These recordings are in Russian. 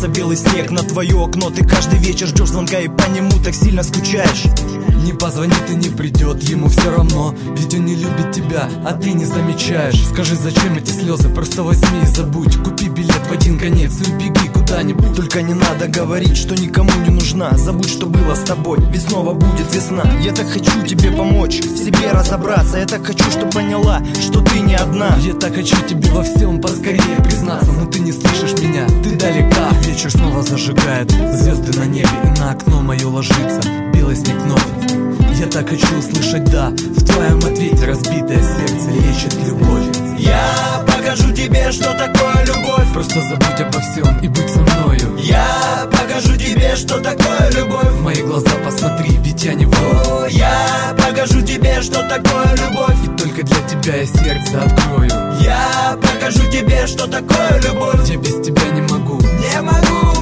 опускается белый снег на твое окно. Ты каждый вечер ждешь звонка и по нему так сильно скучаешь. Не позвонит и не придет, ему все равно, ведь он не любит тебя, а ты не замечаешь. Скажи, зачем эти слезы, просто возьми и забудь. Купи билет в один конец и убеги куда-нибудь. Только не надо говорить, что никому не нужна. Забудь, что было с тобой, ведь снова будет весна. Я так хочу тебе помочь, в себе разобраться. Я так хочу, чтобы поняла, что ты не одна. Я так хочу тебе во всем поскорее признаться, но ты не слышишь меня, ты далека. Вечер снова зажигает звезды на небе, и на окно мое ложится белый снег вновь. Я так хочу услышать «да», в твоем ответе разбитое сердце лечит любовь. Я покажу тебе, что такое любовь. Просто забудь обо всем и будь со мною. Я покажу тебе, что такое любовь. В мои глаза посмотри, ведь я не вру. Я покажу тебе, что такое любовь. И только для тебя я сердце открою. Я покажу тебе, что такое любовь. Я без тебя не могу. Не могу.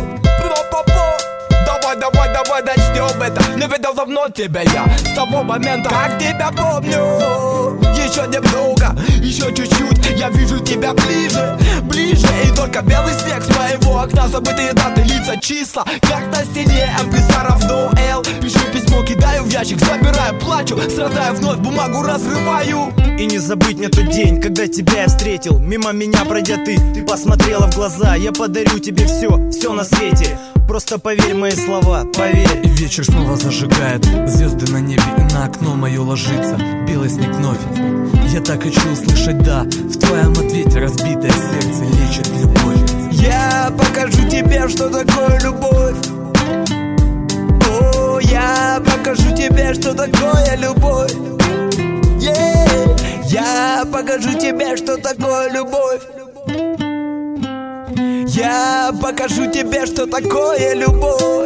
Давай начнем это. Не видел давно тебя я, с того момента, как тебя помню. Еще немного, еще чуть-чуть, я вижу тебя ближе, ближе. И только белый снег с моего окна, забытые даты, лица, числа, как на стене. МП равно L. Пишу письмо, кидаю в ящик, забираю, плачу, страдаю вновь, бумагу разрываю. И не забыть мне тот день, когда тебя я встретил. Мимо меня пройдя ты посмотрела в глаза. Я подарю тебе все на свете. Просто поверь в мои слова, поверь. И вечер снова зажигает звезды на небе, и на окно мое ложится белый снег вновь. Я так хочу услышать «да», в твоем ответе разбитое сердце лечит любовь. Я покажу тебе, что такое любовь. О, я покажу тебе, что такое любовь. Я покажу тебе, что такое любовь. Я покажу тебе, что такое любовь.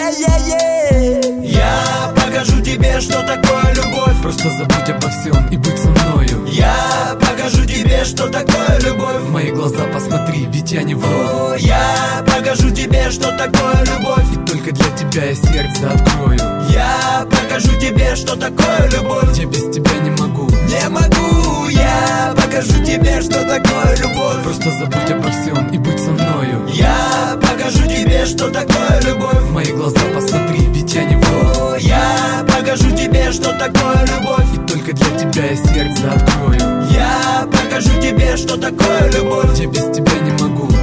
Я покажу тебе, что такое любовь. Просто забудь обо всем и будь со мною. Я покажу тебе, что такое любовь. В мои глаза посмотри, ведь я не вру. Я покажу тебе, что такое любовь. И только для тебя я сердце открою. Я покажу тебе, что такое любовь. Я без тебя не могу. Не могу. Я покажу тебе, что такое любовь. Просто забудь обо всем и будь со мною. Я покажу тебе, что такое любовь. В мои глаза посмотри, ведь я не вру. Я покажу тебе, что такое любовь. И только для тебя я сердце открою. Я покажу тебе, что такое любовь. Я без тебя не могу.